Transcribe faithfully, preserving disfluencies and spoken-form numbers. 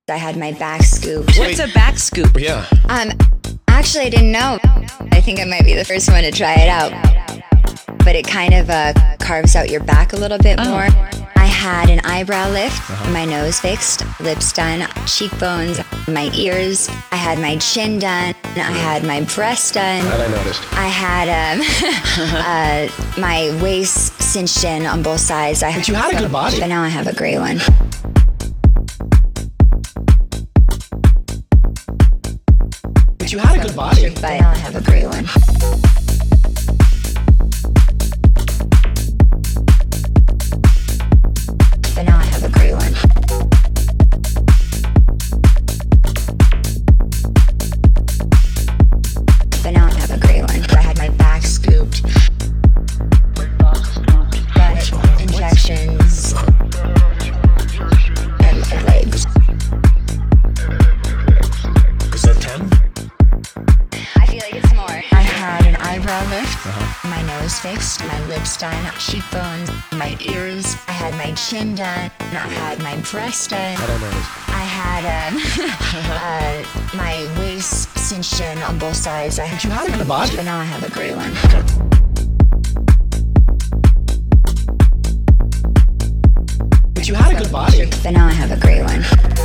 I had my back scooped. What's a back scoop? Yeah. Um, actually, I didn't know. I think I might be the first one to try it out. But it kind of uh, carves out your back a little bit Oh. more. I had an eyebrow lift, uh-huh. my nose fixed, lips done, cheekbones, my ears. I had my chin done. I had my breast done. That I noticed. I had um, uh, my waist cinched in on both sides. I But you had a good body. But now I have a gray one. But you had a good body. But now I have a gray one. But now I have a gray one. But now I have a gray one. I had my back scooped. But injections. And my legs. Is that ten? I feel like it's more. I had an eyebrow lift, uh-huh. my nose fixed, my lips done, cheekbones, my ears. I had my chin done. I had my breast done. That I noticed. I had um, uh, my waist cinched in on both sides. I But you had a good body. But now I have a gray one. But you had a good body. But now I have a gray one.